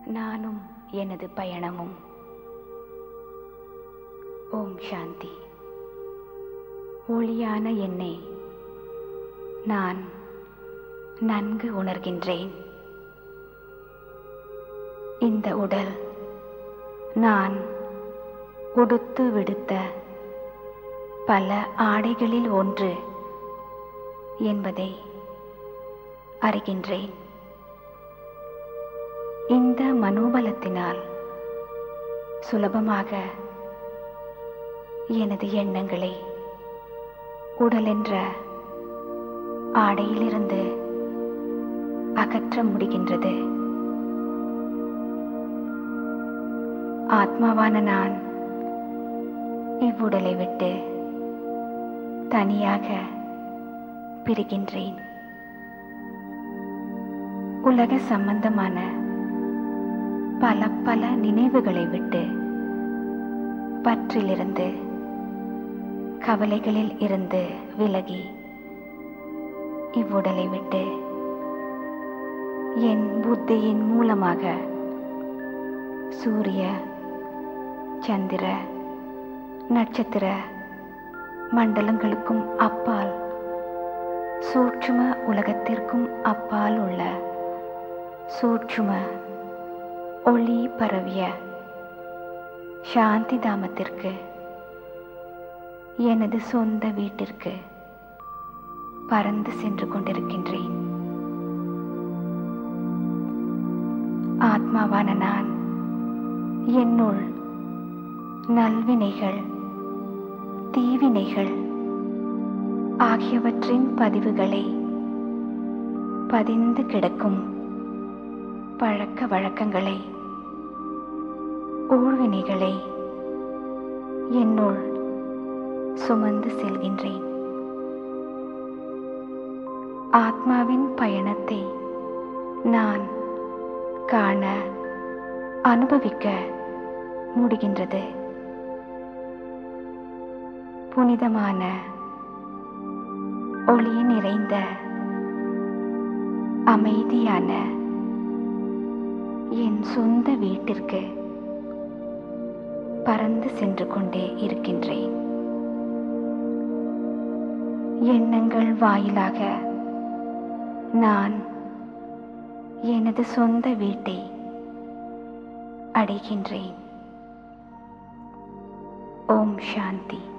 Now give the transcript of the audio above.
நானும் எனது பயணமும். ஓம் சாந்தி. ஒளியான என்னை நான் நன்கு உணர்கின்றேன். இந்த உடல் நான் உடுத்து விடுத்த பல ஆடைகளில் ஒன்று என்பதை அறிகின்றேன். இந்த மனோபலத்தினால் சுலபமாக எனது எண்ணங்களை உடல் என்ற ஆடையிலிருந்து அகற்ற முடிகின்றது. ஆத்மாவான நான் இவ்வுடலை விட்டு தனியாக பிரிகின்றேன். உலக சம்பந்தமான பல பல நினைவுகளை விட்டு, பற்றிலிருந்து, கவலைகளில் இருந்து விலகி இவ்வுடலை விட்டு என் புத்தியின் மூலமாக சூரிய, சந்திர, நட்சத்திர மண்டலங்களுக்கும் அப்பால், சூட்சும உலகத்திற்கும் அப்பால் உள்ள சூட்சும ஒளி பரவிய சாந்தி தாமத்திற்கு, எனது சொந்த வீட்டிற்கு பறந்து சென்று கொண்டிருக்கின்றேன். ஆத்மாவான நான் என்னுள் நல்வினைகள், தீவினைகள் ஆகியவற்றின் பதிவுகளை, பதிந்து கிடக்கும் பழக்க வழக்கங்களை, ஊழ்வினைகளை என்னுள் சுமந்து செல்கின்றேன். ஆத்மாவின் பயணத்தை நான் காண, அனுபவிக்க முடிகின்றது. புனிதமான ஒளி நிறைந்த அமைதியான என் சொந்த வீட்டிற்கு பறந்து சென்று கொண்டே இருக்கின்றேன். எண்ணங்கள் வாயிலாக நான் எனது சொந்த வீட்டை அடைகின்றேன். ஓம் சாந்தி.